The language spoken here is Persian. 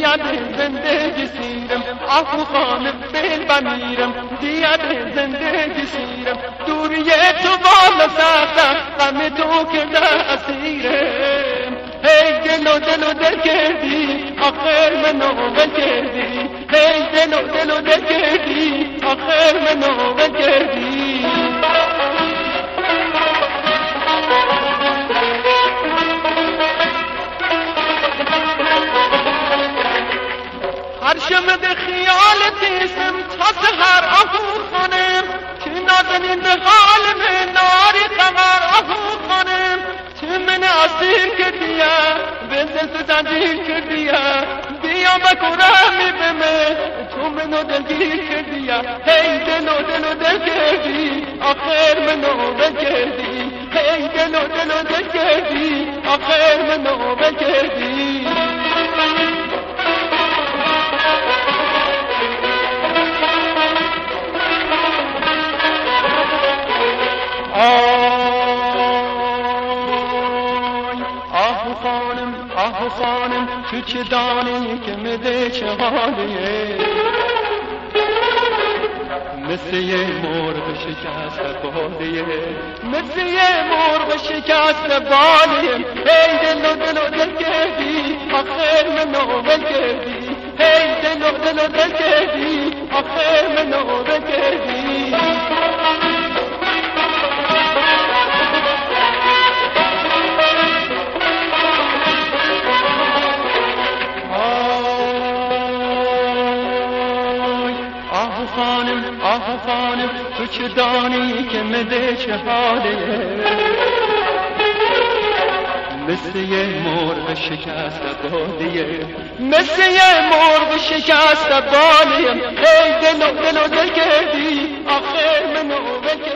دیاد زندگی سیرم آهو خانم بل بمیرم دیاد زندگی سیرم دوری تو بالا سختم غم تو کرده اسیرم هی دلو دل کردی آخر منو ول کردی هی دلو دل کردی آخر منو ول کردی هر شب خیالت اسم تا سحر آهو خانم که نازنین به حال من ناری قمر آهو خانم که من اسیر کردیا بزن تو زنجیر کردیا بیا بکرمی به من تو منو دلگیر کردیا هی دلو دل کردی آخر منو ول کردی هی دلو دل کردی آخر منو ول کردی آهو خانم تو چه دانی که مده چه حالیه مثل یه مرغ شکست بالیه مثل یه مرغ شکست بالیه هی دلو دل کردی آخر منو ول کردی هی دلو دل کردی آخر منو ول کردی آهو خانم تو چه دانی که مده چه حاله مثل یه مرغ شکست بالیه مثل یه مرغ شکست بالیه هی دلو دل کردی آخر منو ول کردی